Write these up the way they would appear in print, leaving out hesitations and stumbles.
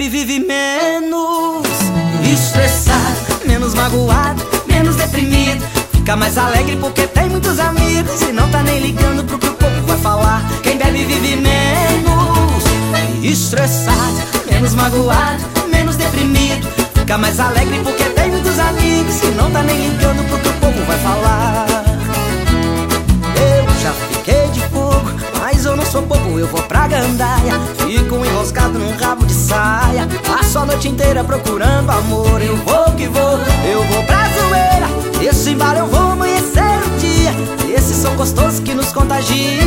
bebe vive menos estressado, menos magoado, menos deprimido. Fica mais alegre porque tem muitos amigos e não tá nem ligando pro que o povo vai falar. Quem bebe vive menos estressado, menos magoado, menos deprimido. Fica mais alegre porque tem muitos amigos e não tá nem ligando pro que o povo vai falar. Eu já fiquei de fogo, mas eu não sou bobo, eu vou pra gandaia. Fico enroscado num rabo de saia, passo a noite inteira procurando amor. Eu vou que vou, eu vou pra zoeira. Esse embalo eu vou amanhecer o dia. Esses são gostosos que nos contagia.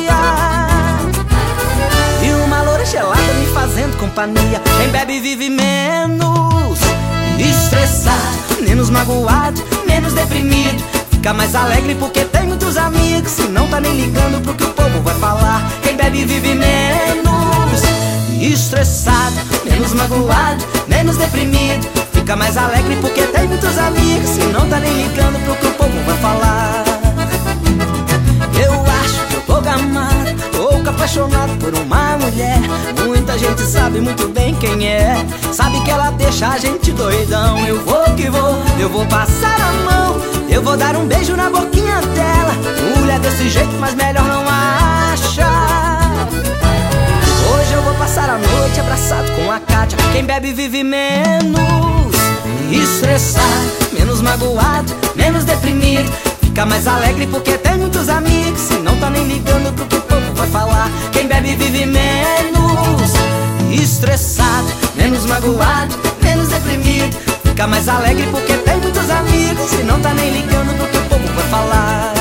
E uma loura gelada me fazendo companhia. Quem bebe vive menos estressado, menos magoado, menos deprimido. Fica mais alegre porque tem muitos amigos e não tá nem ligando pro que o povo vai falar. Quem bebe vive menos estressado, menos magoado, menos deprimido. Fica mais alegre porque tem muitos amigos e não tá nem ligando pro que o povo vai falar. Eu acho que eu tô gamado, louco, apaixonado por uma mulher. Muita gente sabe muito bem quem é, sabe que ela deixa a gente doidão. Eu vou que vou, eu vou passar a mão, eu vou dar um beijo na boquinha dela. Mulher desse jeito, mas melhor não acha. Hoje eu vou passar a noite abraçado com a Kátia. Quem bebe vive menos estressado, menos magoado, menos deprimido. Fica mais alegre porque tem muitos amigos e não tá nem ligando pro que o povo vai falar. Quem bebe vive menos estressado, menos magoado, menos deprimido. Fica mais alegre porque tem muitos amigos e não tá nem ligando pro que o povo vai falar.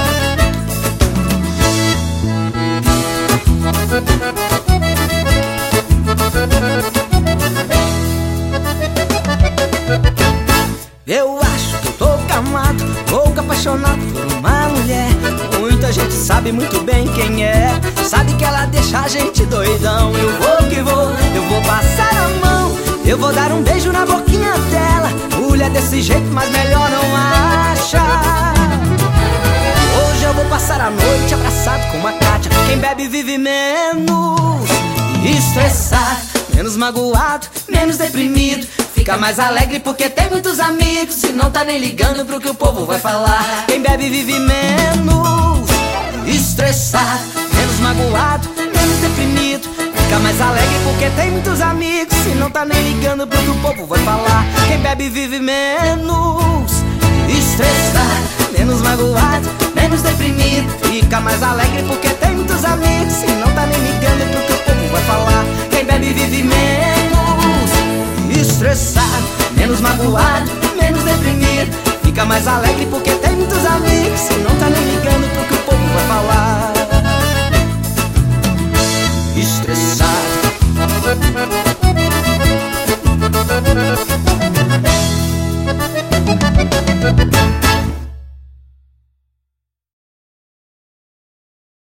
Eu acho que eu tô gamado, louco, apaixonado por uma mulher. Muita gente sabe muito bem quem é, sabe que ela deixa a gente doidão. Eu vou que vou, eu vou passar a mão, eu vou dar um beijo na boquinha dela. Mulher desse jeito, mas melhor não acha. Hoje eu vou passar a noite abraçado com uma Kátia. Quem bebe vive menos estressado, menos magoado, menos deprimido. Fica mais alegre porque tem muitos amigos e não tá nem ligando pro que o povo vai falar. Quem bebe vive menos estressado, menos magoado, menos deprimido. Fica mais alegre porque tem muitos amigos e não tá nem ligando pro que o povo vai falar. Quem bebe vive menos estressado, menos magoado, menos deprimido. Fica mais alegre porque tem muitos amigos e não tá nem ligando pro que o povo vai falar. Quem bebe vive menos estressado, menos magoado, menos deprimido. Fica mais alegre porque tem muitos amigos e não tá nem ligando